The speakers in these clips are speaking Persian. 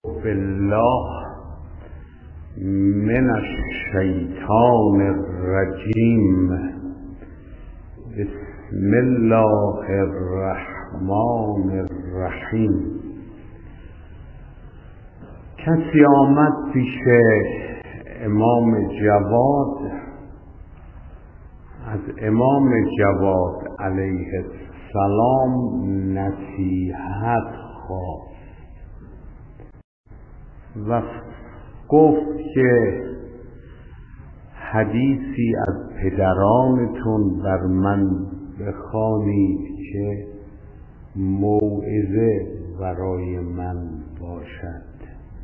بالله من الشیطان الرجیم. بسم الله الرحمن الرحیم. کسی آمد پیش امام جواد، از امام جواد علیه السلام نصیحت خواست و گفت که حدیثی از پدرانتون بر من بخوانید که موعظه برای من باشد.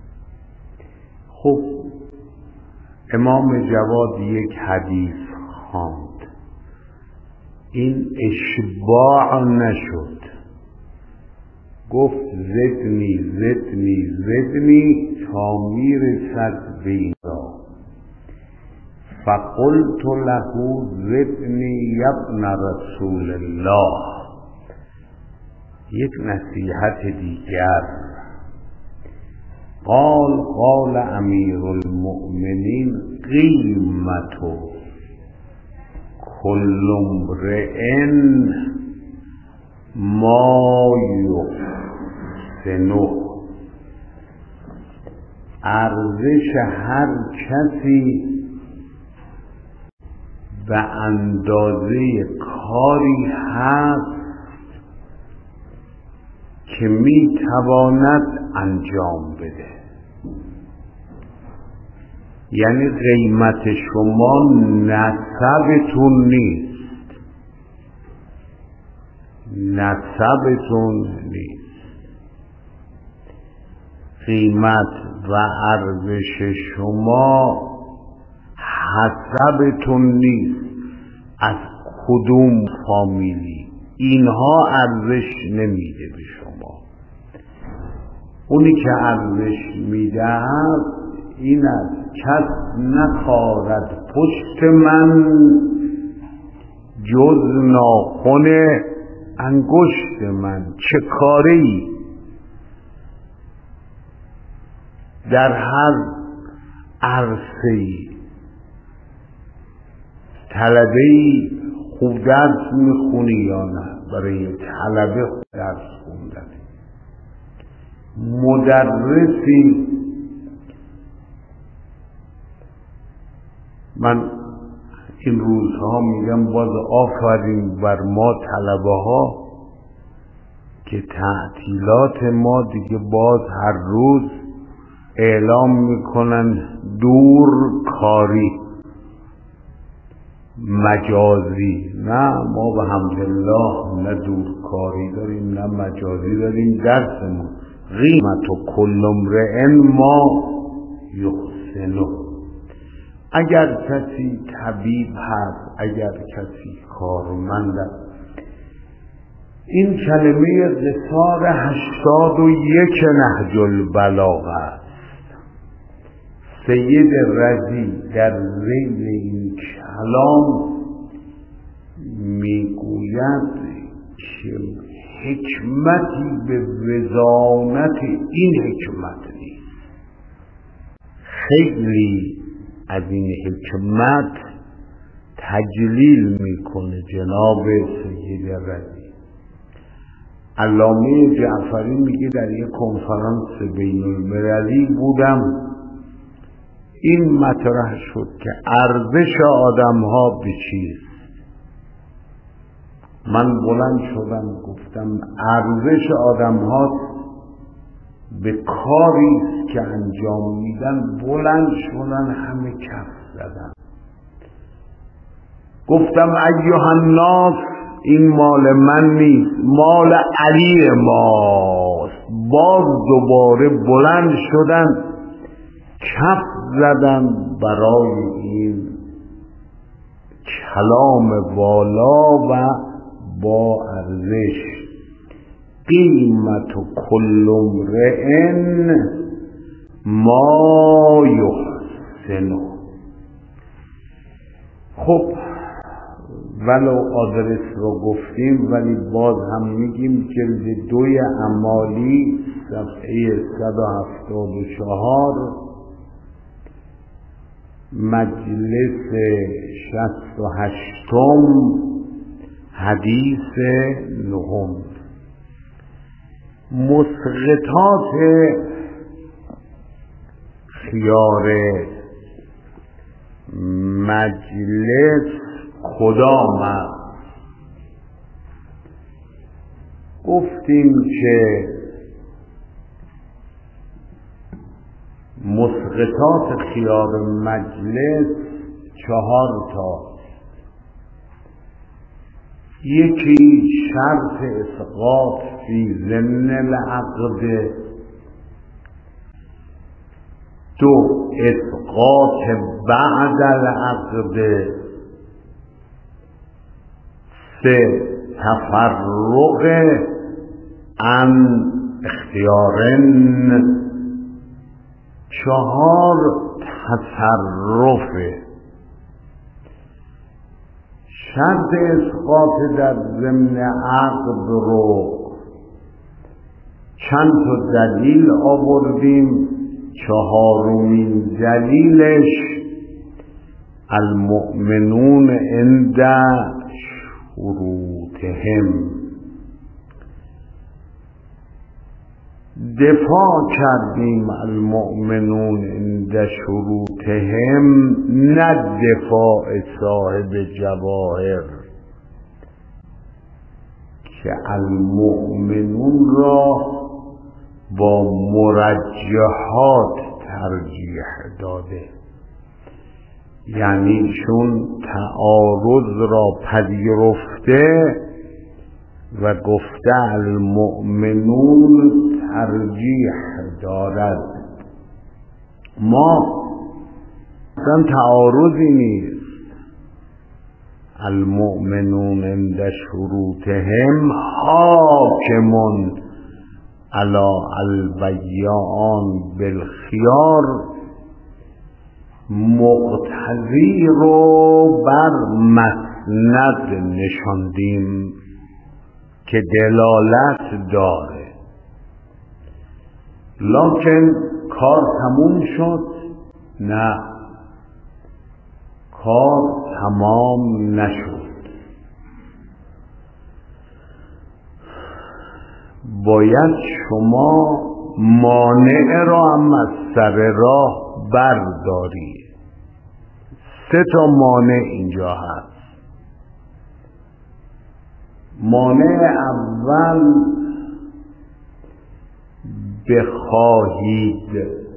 خب امام جواد یک حدیث خواند. این اشباع نشد، گفت زدنی زدنی زدنی تا میرسد به این را. فقلت له زدنی ابن رسول الله. یک نصیحت دیگر. قال امیر المؤمنین قیمت کل امرئ ما یحسنه. ارزش هر کسی به اندازه کاری هست که میتواند انجام بده. یعنی قیمت شما نسبتون نیست، نسبتون نیست. قیمت و ارزش شما حسبتون نیست، از کدوم فامیلی. اینها ارزش نمیده به شما. اونی که ارزش میده این است: کس نخارد پشت من جز ناخن انگشت من. چه کاری؟ در هر عرصه‌ای طلبه‌ای خوب درس میخونی یا نه؟ برای طلبه خوب درس خوندن. مدرسی، من این روزها میگم باز آفرین بر ما طلبه ها که تعطیلات ما دیگه باز هر روز اعلام میکنن دور کاری مجازی. نه، ما به حمدالله نه دورکاری داریم نه مجازی داریم. درسمون قیمت و کل امرئ ما یحسنه. اگر کسی طبیب هست، اگر کسی کارمند است. این کلمه قصار 81 نهج البلاغه است. سید رضی در ذیل این کلام میگوید که حکمتی به وزانت این حکمت نیست. خیلی از این حکمت تجلیل میکنه جناب سید رضی. علامه جعفری میگه در یک کنفرانس بین المللی بودم، این مطرح شد که ارزش آدم ها به چیست. من بلند شدم گفتم ارزش آدم ها به کاری که انجام میدن. بلند شدن همه کف زدن. گفتم ایها الناس، این مال من نیست، مال علی ماست. باز دوباره بلند شدن کف زدن برای این کلام والا و با ارزش. قیمت کل امرئ ما یحسنه. خب ولو آدرس رو گفتیم ولی باز هم میگیم جلد 2 اعمالی صفحه 174 مجلس 68 حدیث 9. مسقطات خیار مجلس کدام است؟ گفتیم که مسقطات خیار مجلس 4 تا. یکی شرط اسقاط فی ضمن العقد، 2 اسقاط بعد العقد، 3 تفرق عن اختیارن، 4 تصرف. شرط اسقاط در ضمن عقد رو چند تا دلیل آوردیم. 4مین دلیلش المؤمنون عند شروطهم. دفاع کردیم المؤمنون عند شروطهم، نه دفاع صاحب جواهر که المؤمنون را با مرجحات ترجیح داده، یعنی چون تعارض را پذیرفته و گفته المؤمنون ترجیح دارد. ما اصلا تعارضی نیست. المؤمنون عند شروطهم حاکمون علی البیعان بالخیار، مقتضی رو بر مسند نشاندیم که دلالت داره. لکن کار تموم شد؟ نه، کار تمام نشد. باید شما مانع را هم از سر راه برداری. 3 تا مانع اینجا هست. مانع اول، بخواهید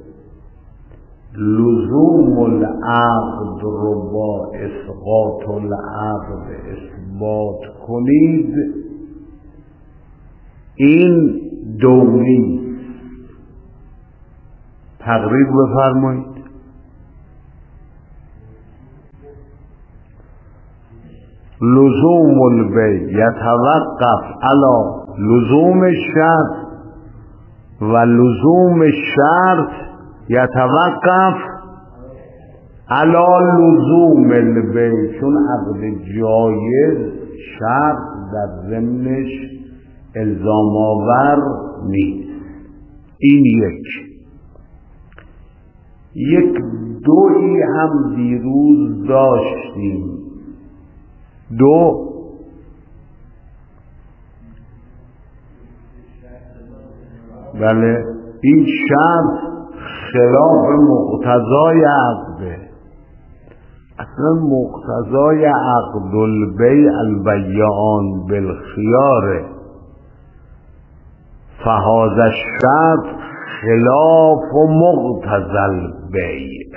لزوم العقد رو با اسقاط العقد اثبات کنید، این دومی. تقریر بفرمایید. لزوم البیع یتوقف علی لزوم الشرط و لزوم الشرط یتوقف علی لزوم البیع. چون عقد جایز شرط در ضمنش الزام آور نیست. این یک دویی هم دیروز داشتیم. 2 بله، این شرط خلاف مقتضای عقده. اصلا مقتضای عقد البیع البیعان بالخیاره، فهذا الشرط خلاف مقتضی البیع.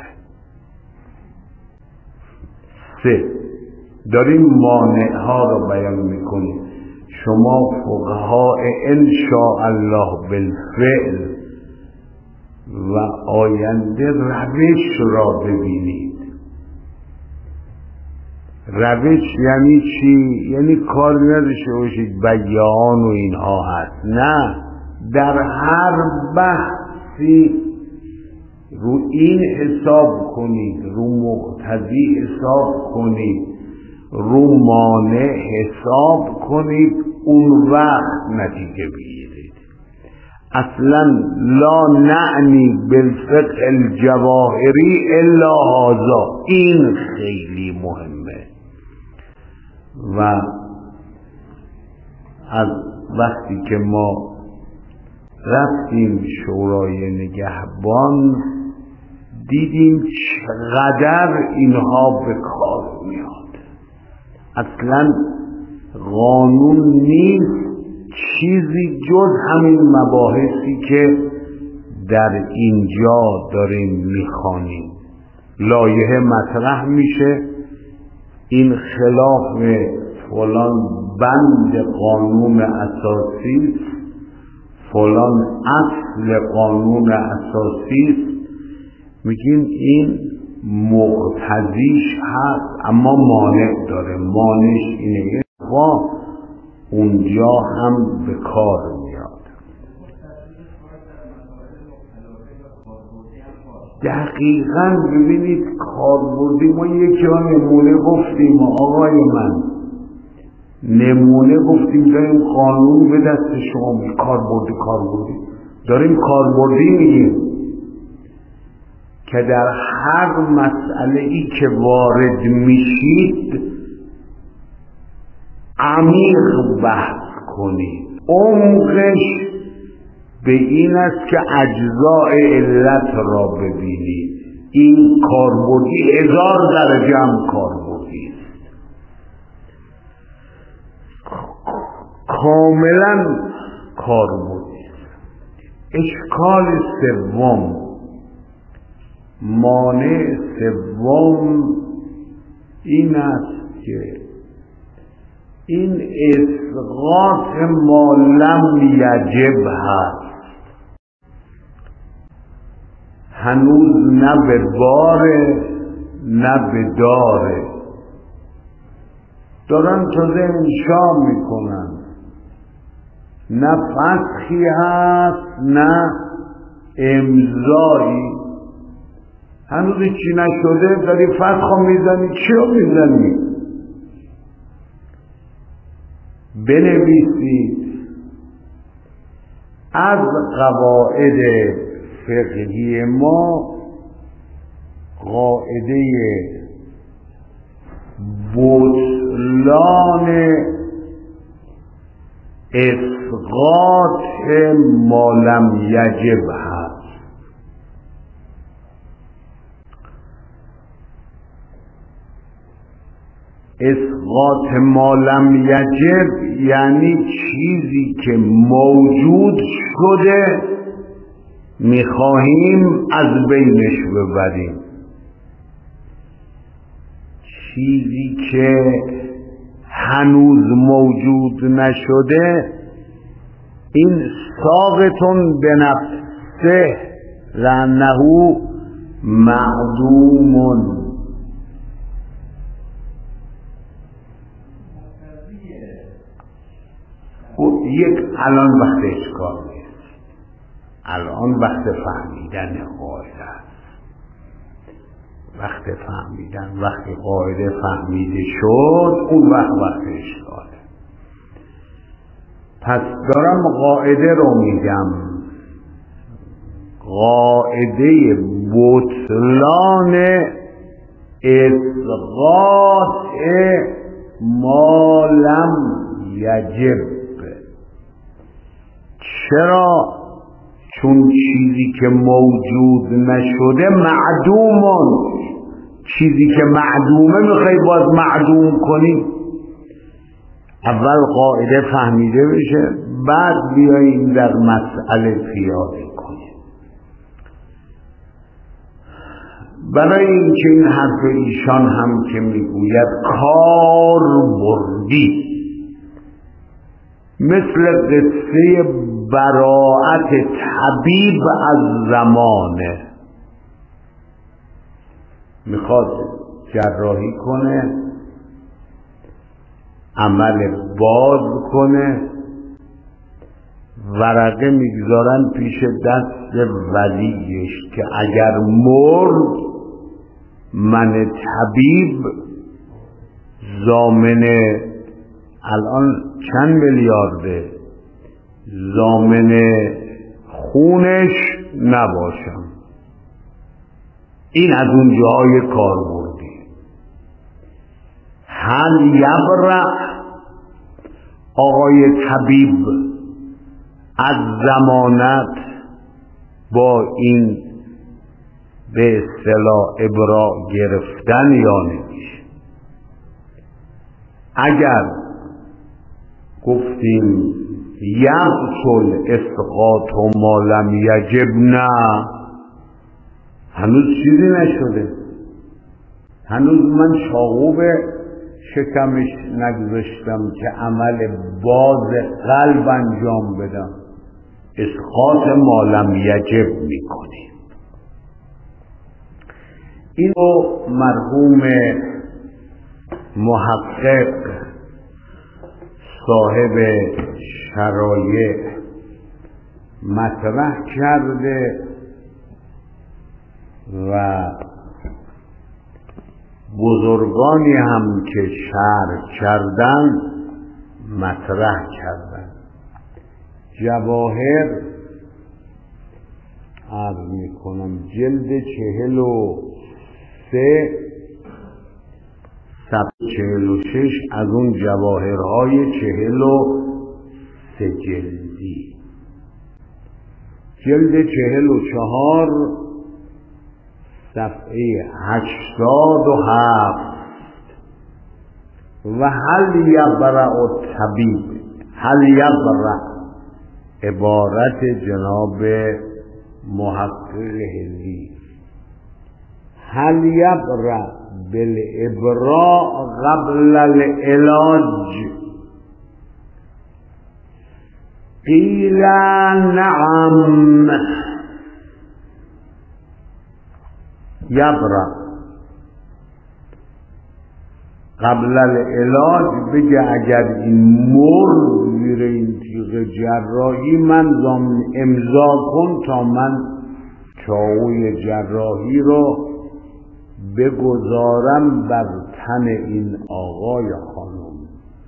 3 داریم مانع ها رو بیان میکنیم. شما فقها ان شاء الله بالفعل و آینده روش را ببینید. روش یعنی چی؟ یعنی کار نداشته باشید بیان و اینها هست. نه، در هر بحثی رو این حساب کنید، رو مقتضی حساب کنید. رو مانع حساب کنید، اون وقت نتیجه بگیرید. اصلا لا نعنی بالفقه الجواهری الا هذا، این خیلی مهمه. و از وقتی که ما رفتیم شورای نگهبان دیدیم چقدر اینها به کار میاد. اصلا قانون نیست چیزی جز همین مباحثی که در اینجا داریم میخوانیم. لایحه مطرح میشه، این خلاف فلان بند قانون اساسی، فلان اصل قانون اساسی است، میگیم این مقتضیش هست اما مانع داره. مانعش اینه و اونجا هم به کار میاد. دقیقاً ببینید کاربردی، ما یکی ها نمونه گفتیم آقای من، نمونه گفتیم داریم قانون به دست شما، کاربردی داریم کاربردی میگیم که در هر مسئله ای که وارد میشید عمیق بحث کنید. عمقش به این است که اجزاء علت را ببینید. این کاربردی 1000 درجه هم کاربردی است، کاملا کاربردی است. اشکال سوم، مانع سوم این است که این اسقاط ما لم یجب هست. هنوز نه به باره نه به داره، دارن تازه انشا میکنن، نه فسخی هست نه امضایی، هنوز چی نشده داری فسخ میزنی. چی رو میزنی؟ بنویسید از قواعد فقهی ما قاعده بطلان اسقاط ما لم یجب هست. اسقاط ما لم یجب یعنی چیزی که موجود شده میخواهیم از بینش ببریم، چیزی که هنوز موجود نشده این ساقطون به نفسه لانه معدومون. یک الان وقت اشکال نیست، الان وقت فهمیدن قاعده است. وقت فهمیدن، وقتی قاعده فهمیده شد اون وقت اشکاله. پس دارم قاعده رو میگم، قاعده بطلان اسقاط ما لم یجب. چرا؟ چون چیزی که موجود نشده معدومون، چیزی که معدومه میخوای باز معدوم کنی. اول قاعده فهمیده بشه بعد بیاییم در مسئله پیاده کنیم. برای اینکه این حرف ایشان هم که میگوید کار بردی، مثل قصه براءت طبیب از زمانه، میخواد جراحی کنه، عمل باز کنه، ورقه میگذارن پیش دست ولیش که اگر مرد من طبیب ضامن الان چند میلیارده ضامن خونش نباشم. این از اون جای کاربردی. هل یبرأ آقای طبیب از ضمانت با این به اصطلاح ابراء گرفتن یا نمیشه؟ اگر گفتیم یبطل اسقاط ما لم یجب، نه، هنوز چیزی نشده، هنوز من شاغوب شکمش نگذاشتم که عمل باز قلب انجام بدم، اسقاط ما لم یجب میکنیم. اینو مرحوم محقق صاحب شرایع مطرح کرده و بزرگانی هم که شرح کردن مطرح کردن. جواهر عرض میکنم جلد 43 صفحه 46 از اون جواهرهای 43 جلدی، جلد 44 صفحه 87 و هل یبرأ الطبیب، هل یبرأ عبارت جناب محقق هندی، هل یبرأ بالابراء قبل العلاج؟ قیل نعم یبرأ قبل العلاج. بگه اگر این مرد زیر این تیغ جراحی من امضا کن تا من چاقوی جراحی رو بگذارم بر تن این آقا یا خانم.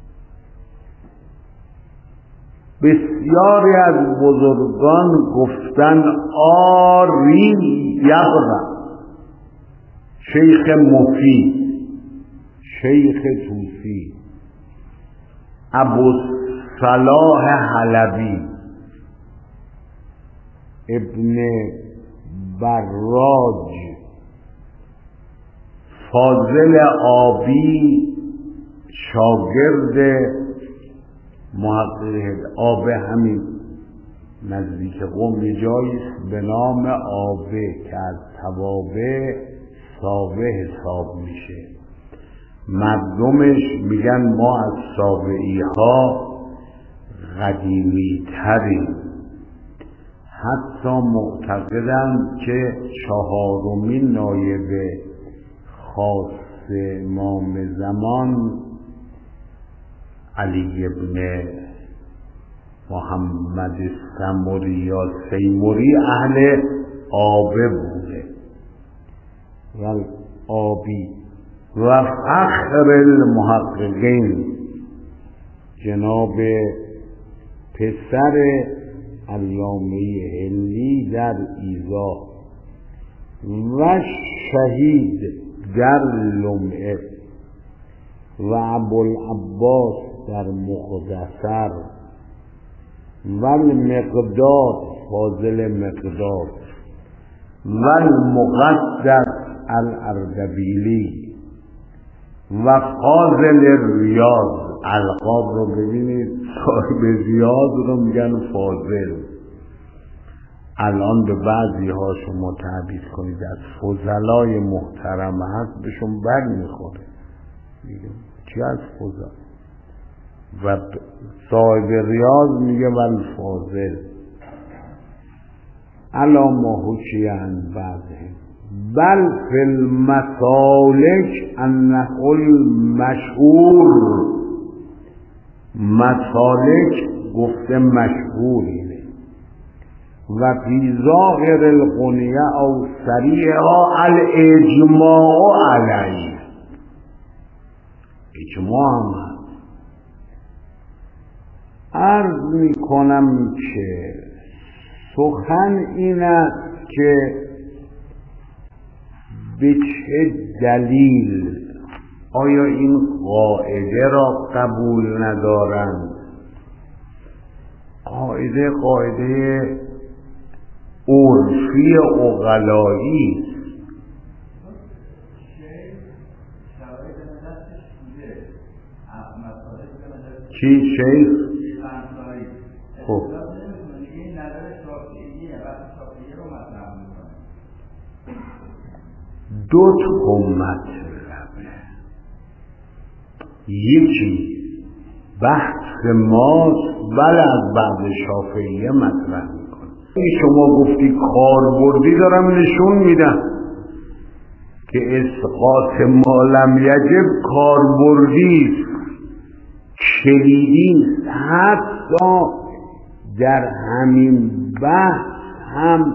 بسیاری از بزرگان گفتن آری یبرأ. شیخ مفید، شیخ توسی، ابو صلاح حلبی، ابن براج، فاضل آبی شاگرد محقق آبه، همین نزدیک قم یه جاییست به نام آبه که از توابع سابه حساب میشه. مردمش میگن ما از سابعی ها قدیمی تریم، حتی معتقدند که 4مین نایب خاص امام زمان علی ابن محمد سمری یا سیمری اهل آبه بوده و آبی. و فخر المحققین جناب پسر علامه هندی در ایضاح و شهید در لمعه و ابوالعباس در مختصر و المقداد فاضل مقداد و المقدس الاردبیلی و فاضل ریاض. القاب رو ببینید، صاحب ریاض رو میگن فاضل. الان به بعضی ها شما تعبیر کنید از فضلای محترم هست بهشون بر میخوره، چی از فضل؟ و صاحب ریاض میگه ول فاضل الا ما حکی عن بعضهم بل فی المسالک انه المشهور. مسالک گفته مشهور اینه. و فی ظاهر الغنیه او سریعها الاجماع علیه. اجماع هم هست. عرض می کنم که سخن این است که به چه دلیل آیا این قاعده را قبول ندارند؟ قاعده عرفی عقلایی. چی شیخ؟ خب دو تا مطلبه، یکی بحث ماست بله از بعد شافعیه مطرح میکنه. شما گفتی کاربردی دارم نشون میدم که اسقاط ما لم یجب کاربردی کلیدی. حتی در همین بحث هم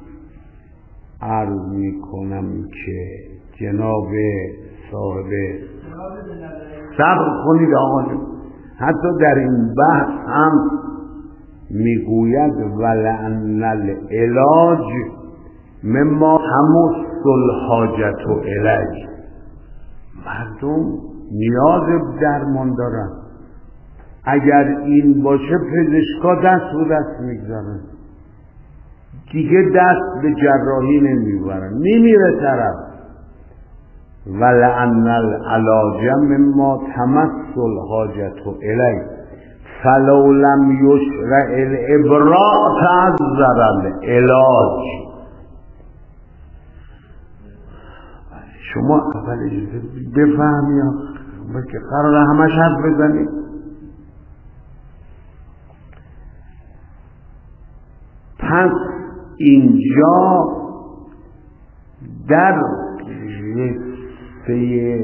عرض میکنم که جناب صاحب صبر کنید آقا، حتی در این بحث هم میگوید ولعن العلاج مما تمس الحاجت الیه. مردم نیاز به درمان دارن، اگر این باشه پزشکا دست رو دست میگذارن دیگه، دست به جراحی نمیبرن، میمیره طرف. ولعن العلاج مما تمس الحاجت الیه فلو لم یشرع الابراء تعذر العلاج. شما اول بفهمی که قرار همش حرف بزنید. پس اینجا در قصه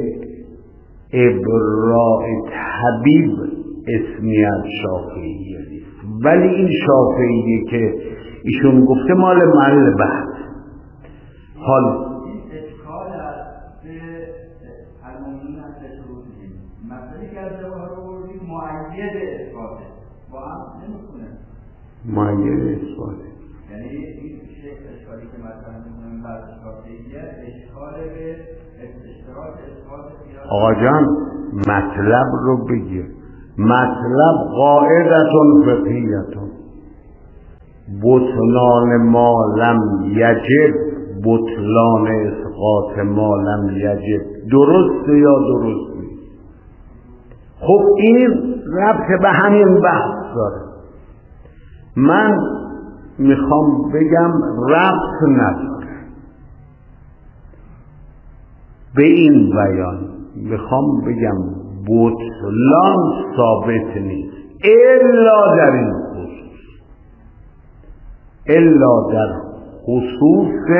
ابراء طبیب اسمی از شافعیه نیست، ولی این شافعیه که ایشون گفته مال محل بحث. حال این اشکال است به المومنین از شروطیم، مثلی که از جواهر رو بردیم معید اثباته با هم نمیکنه، معید اثباته. یعنی این اشکالی که مطرح میکنم بعد شافعیه اشکال به اشتراک اثبات قیاس. آقا جان مطلب رو بگیر. مطلب قاعدتون فقهیتون بطلان ما لم یجب، بطلان اسقاط ما لم یجب، درسته یا درست نیست؟ خب این ربط به همین بحث داره. من میخوام بگم ربط نداره به این بیان، میخوام بگم بطلان ثابت نیست الا در این خصوص، الا در خصوص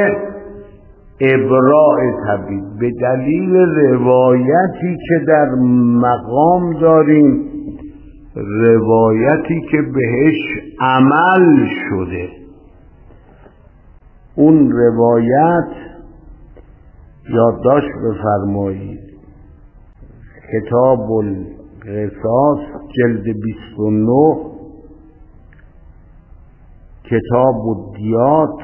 ابراء طبیب، به دلیل روایتی که در مقام داریم، روایتی که بهش عمل شده. اون روایت یادداشت بفرمایید، کتاب القصاص جلد 29، کتاب الدیات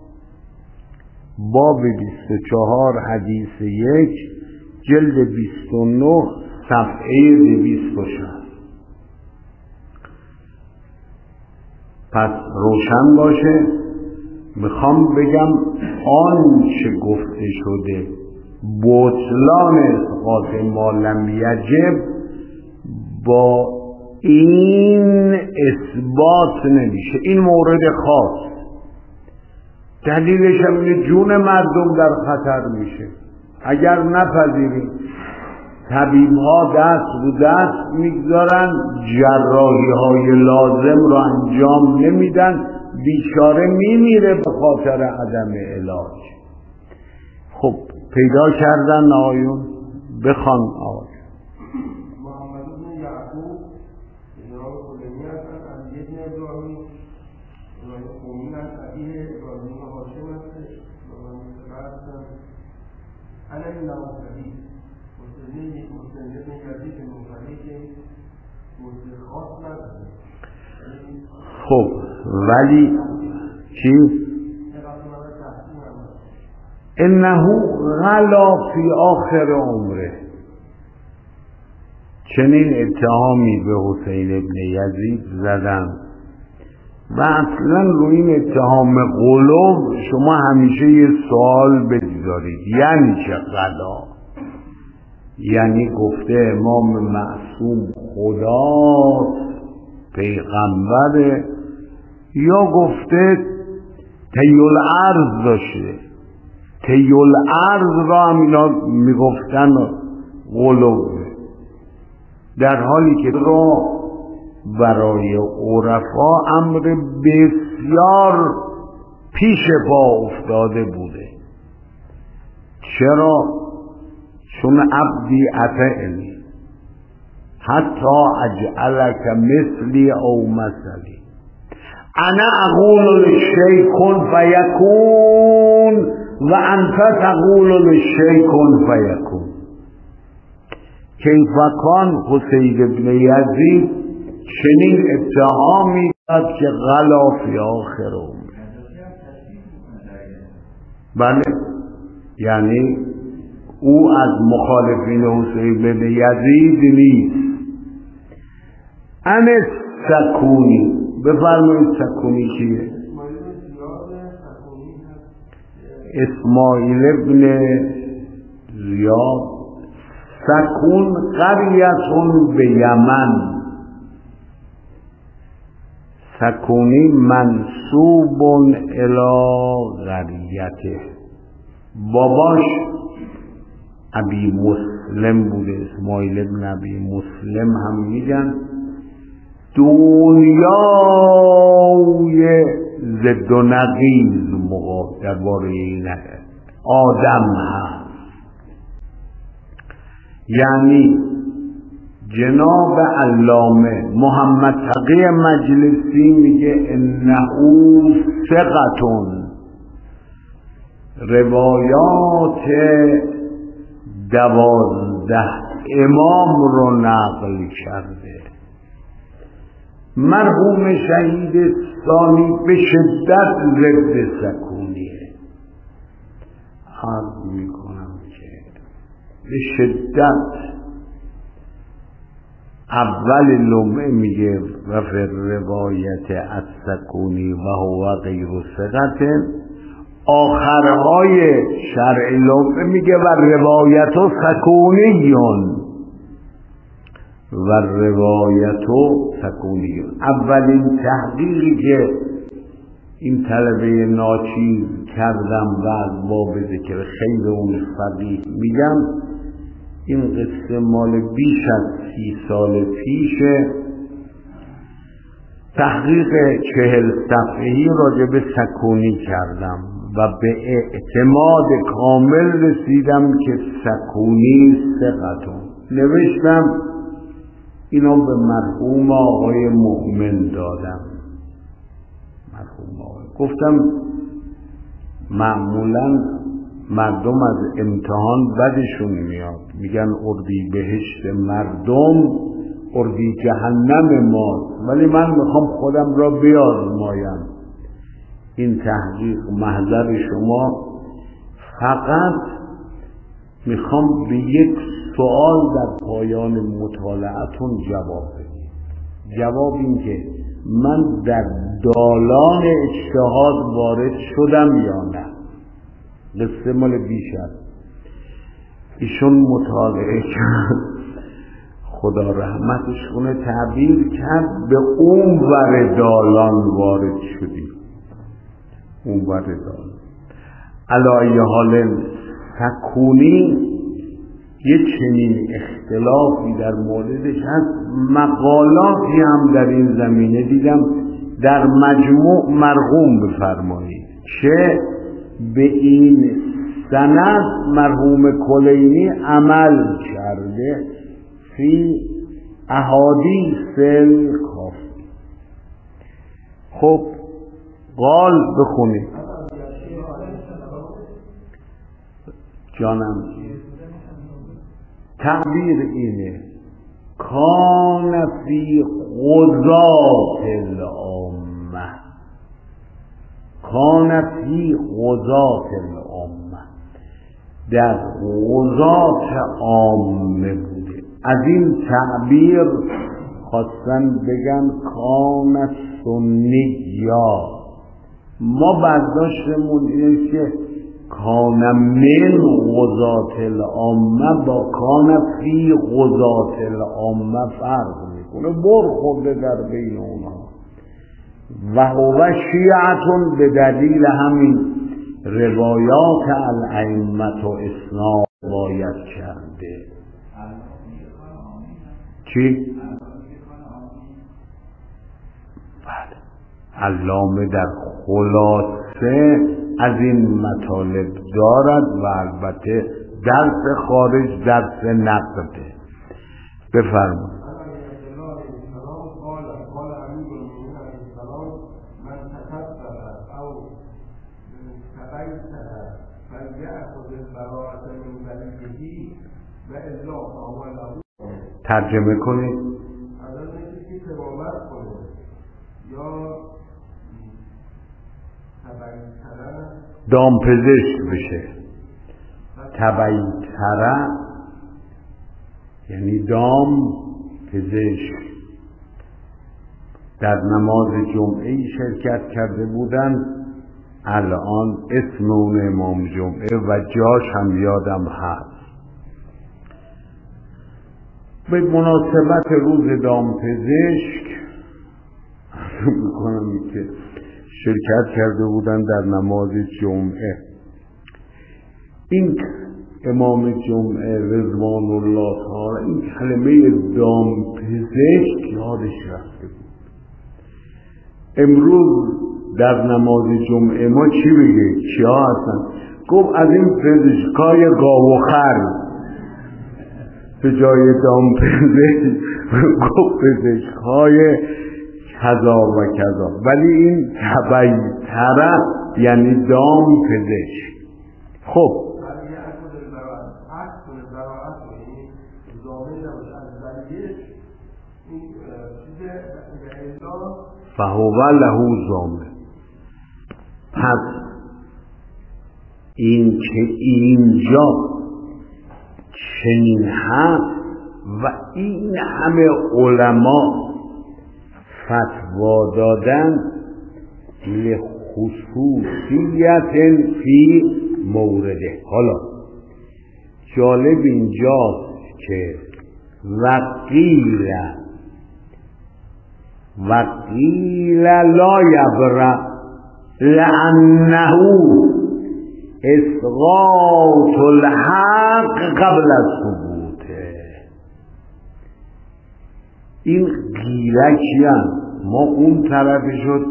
باب 24 حدیث 1 جلد 29 صفحه 260. پس روشن باشه. میخوام بگم آن چه گفته شده بطلان اسقاط ما لم یجب با این اثبات نمیشه. این مورد خاص، دلیلش هم جون مردم در خطر میشه اگر نپذیریم. طبیب ها دست رو دست میگذارن، جراحی های لازم رو انجام نمیدن، بیچاره میمیره به خاطر عدم علاج. خب پیدا کردن آیون، بخوان آیون. محمد بن یعقوب جناب کلینی هستند از ابن ابراهیم خومین از ابیه ابراهیم هاشم هستش و من هستم. انا این نوازدهی و حسین ابن یزید منفری که توصیه خاص نداره. خب ولی چی؟ انه غلا فی آخر عمره، چنین اتهامی به حسین ابن یزید زدن و اصلا روی این اتهام غلو شما همیشه یه سوال بگذارید، یعنی چه غلا؟ یعنی گفته امام معصوم خدا پیغمبره، یا گفته تیل عرض داشته؟ تیل عرض را هم اینا میگفتن غلوه، در حالی که را برای عرفا امر بسیار پیش پا افتاده بوده. چرا؟ چون عبدی اطعنی حتی اجعلک مثلی او مثلی، انا اقول للشیء کن فیکون و انت تقول للشیء کن فیکون. کیف کان حسین ابن یزید چنین اتهامی داد که غلا فی آخر عمر. بله، یعنی او از مخالفین حسین ابن یزید نیست. ان سکونی، بفرمایید سکونی چیه؟ اسماعیل ابن زیاد. سکون قریتون به یمن، سکونی منصوب الی قریته، باباش ابی مسلم بوده، اسماعیل ابن ابی مسلم هم میگن. دنیای ضد و نقیض درباره این آدم هست. یعنی جناب علامه محمد تقی مجلسی میگه انه ثقتون، روایات 12 امام رو نقل کرده. مرحوم شهید ثانی به شدت ضد سکونیه، عرض میکنم که به شدت. اول لمعه میگه و فی روایت از سکونی و هو غیر ثقت، آخرهای شرع لمعه میگه و روایت سکونیون و روایت سکونیون. اولین تحقیقی که این طلبه ناچیز کردم و از باب ذکر خیر اون فقیه میگم، این قصه مال بیش از 30 سال پیشه. تحقیق 40 صفحه‌ای راجع به سکونی کردم و به اعتماد کامل رسیدم که سکونی ثقتون. نوشتم اینو به مرحوم آقای مؤمن دادم. مرحوم آقای گفتم معمولا مردم از امتحان بدشون میاد، میگن اردی بهشت مردم اردی جهنم ماست، ولی من میخوام خودم را بیازمایم. این تحقیق محضر شما، فقط میخوام به یک سوال در پایان مطالعتون جواب بدید. جواب این که من در دالان اجتهاد وارد شدم یا نه. قصه مال بیشتر ایشون مطالعه کرد، خدا رحمتش کنه، تعبیر کرد به اون ور دالان وارد شدیم. اون ور دالان علی حال سکونی یه چنین اختلافی در موردش هست. مقالاتی هم در این زمینه دیدم، در مجموع مرحوم بفرمایید که به این سند مرحوم کلینی عمل کرده فی احادیث الکافی. خب قال بخونید جانم. تعبیر اینه کان فی غزات الامه، کان فی غزات الامه، در غزات عامه بوده. از این تعبیر خواستن بگن کان سنیا. ما برداشتمون اینه که کان من غزات العامه با کان فی غزات العامه فرق میکنه، برخورده در بین اونها. و هو شیعتون به دلیل همین روایات الائمه و اسناد باید کرده. چی؟ بله، علامه در خلاصه از این مطالب دارد و البته درس خارج درس نقده. بفرمایید. ترجمه کنید. دامپزشک بشه. تبعیتره یعنی دام پزشک. در نماز جمعه شرکت کرده بودن، الان اسم اون امام جمعه و جاش هم یادم هست. به مناسبت روز دامپزشک میکنم که شرکت کرده بودن در نماز جمعه. این امام جمعه رضوان الله تعالی این کلمه دامپزشک یادش رفته بود. امروز در نماز جمعه ما چی بگه؟ چیا هستن؟ گفت از این پزشکای گاو و خر به جای دامپزشک گفت پزشکای کذا و کذا، ولی این تبعیتره یعنی دام پزشک. خب فهو له ضامن. پس این که اینجا چنین هست و این همه علما فتوا دادن لخصوصیت فی مورده. حالا جالب اینجاست که وقیل لا یبرأ لأنه اسقاط الحق قبل ثبوته. این قیله کیان؟ ما اون طرف شد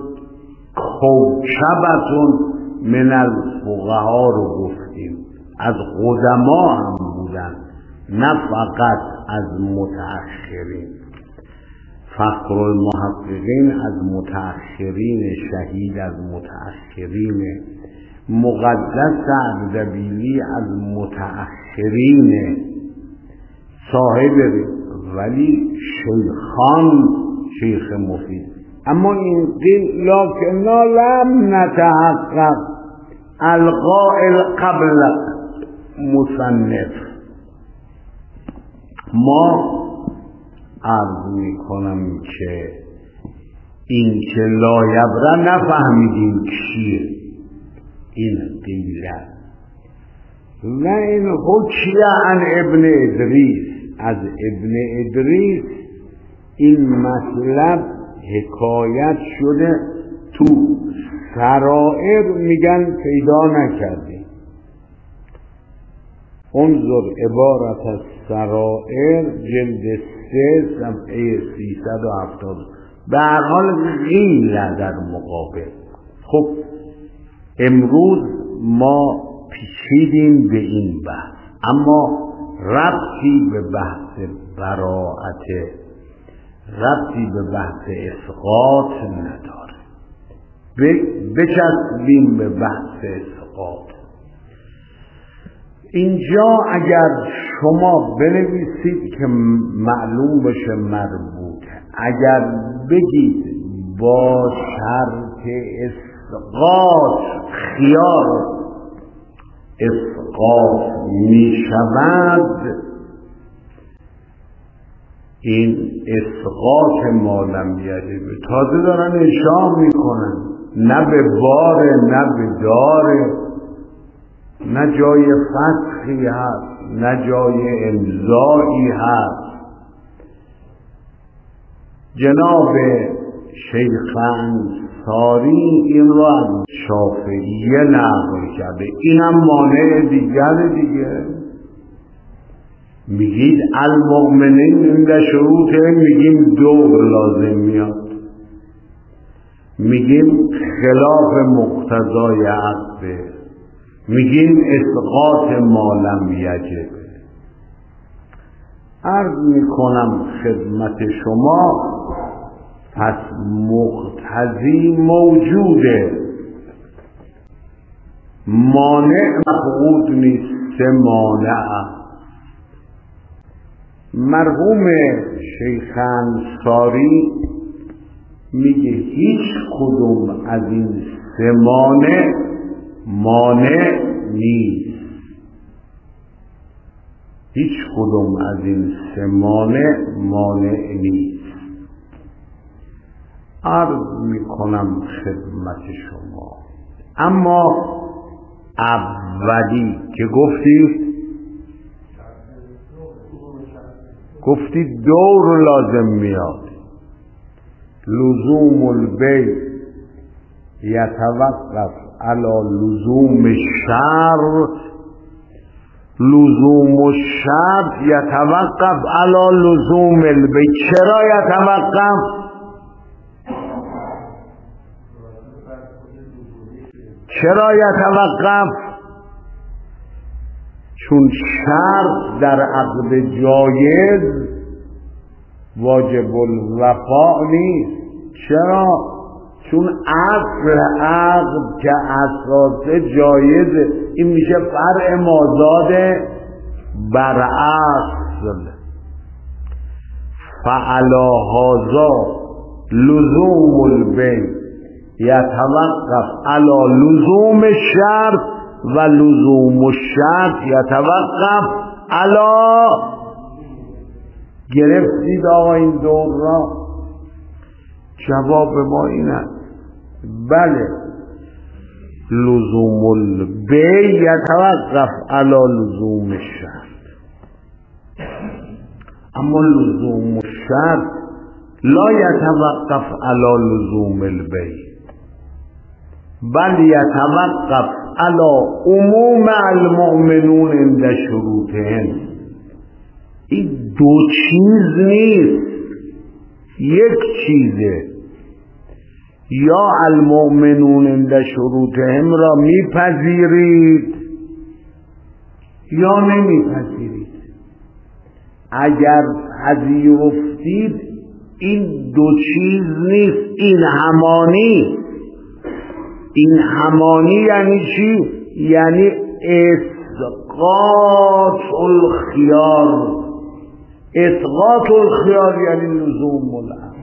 کوکبتون من الفقها رو گفتیم، از قدما هم بودن، نه فقط از متأخرین. فخر المحققین از متأخرین، شهید از متأخرین، مقدس اردبیلی از متأخرین، صاحب ولی شیخان شیخ مفید. اما این قیل لکننا لم نتحقق القائل قبل مصنف. ما عرض میکنم که این که لا یبرأ نفهمیدیم کیه این قیله. و این حکیه عن ابن ادریس، از ابن ادریس این مطلب حکایت شده. تو سرائر میگن پیدا نکردیم. انظر عبارت از سرائر جلد 3 صفحه 370. به هر حال قیل در مقابل. خب امروز ما پیچیدیم به این بحث، اما ربطی به بحث براءت، ربطی به بحث اسقاط نداره. بچسبیم به بحث اسقاط. اینجا اگر شما بنویسید که معلوم باشه مربوطه. اگر بگید با شرط اسقاط خیار اسقاط می شود، این اسقاط ما لم یجب تازه دارن اشاره میکنن، نه به باره نه به داره، نه جای فتحی هست نه جای امضایی هست. جناب شیخ انصاری این را از شافعیه نقل کرده. اینم مانع دیگه. میگید المؤمنین عند شروطه، میگیم دور لازم میاد، میگیم خلاف مقتضای عقده، میگیم اسقاط ما لم یجب. عرض میکنم خدمت شما پس مقتضی موجوده، مانع مفقود نیست، سه مانع. مرحوم شیخ انصاری میگه هیچ کدوم از این سه مانع نیست، هیچ کدوم از این سه مانع نیست. عرض میکنم خدمت شما. اما اولی که گفتی دور لازم میاد، لزوم البیع یتوقف علی لزوم الشرط، لزوم الشرط یتوقف علی لزوم البیع. چرا یتوقف؟ چون شرط در عقد جایز واجب الوفا نیست. چرا؟ چون اصل عقد که اساس جایزه، این میشه فرع مازاد بر اصل. فعلی هذا لزوم البیع یتوقف علی لزوم الشرط و لزوم الشرط یتوقف علی. گرفتید آقا این دور را؟ جواب ما این است بله، لزوم البیع یتوقف علی لزوم الشرط، اما لزوم الشرط لا یتوقف علی لزوم البیع بل یتوقف علی عموم المؤمنون عند شروطهم. این دو چیز نیست، یک چیزه. یا المؤمنون عند شروطهم را میپذیرید یا نمیپذیرید. اگر پذیرفتید این دو چیز نیست، این همانی یعنی چی؟ یعنی اسقاط الخیار. اسقاط الخیار یعنی لزوم العقد.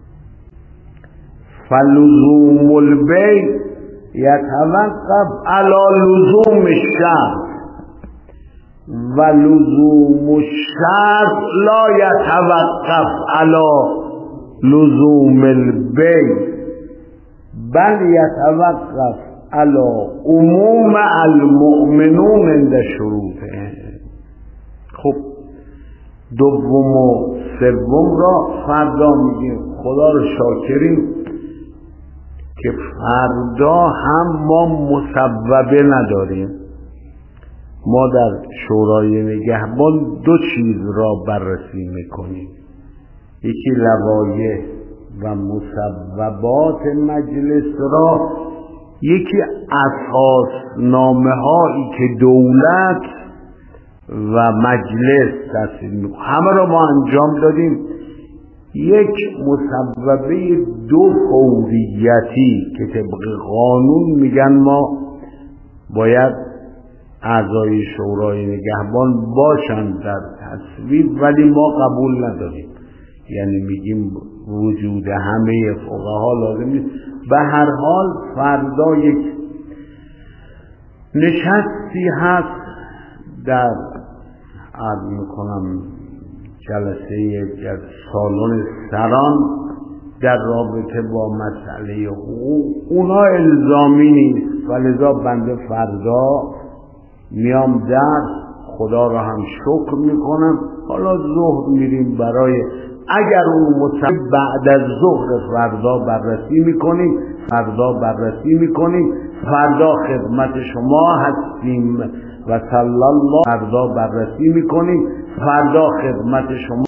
فلزوم البیع یتوقف علی لزوم الشرط و لزوم الشرط لا یتوقف علی لزوم البیع بل یتوقف علی عموم المؤمنون عند شروطه. خب دوم و سوم را فردا میگیم. خدا رو شاکریم که فردا هم ما مصوبه نداریم. ما در شورای نگهبان دو چیز را بررسی میکنیم، یکی لوایح و مصوبات مجلس را، یکی اساسنامه هایی که دولت و مجلس تصویب میکنه. همه را ما انجام دادیم. یک مصوبه دو فوریتی که طبق قانون میگن ما باید اعضای شورای نگهبان باشن در تصویب، ولی ما قبول نداریم. یعنی میگیم وجود همه فقها لازم نیست. به هر حال فردا یک نشستی هست در عرض میکنم جلسه سالن سران در رابطه با مسئله حقوق. اونا الزامی نیست، ولذا بنده فردا میام درس، خدا را هم شکر میکنم. حالا ظهر میریم برای اگر اون بعد از ظهر فردا بررسی میکنیم فردا خدمت شما هستیم و صلی الله. فردا بررسی میکنیم فردا خدمت شما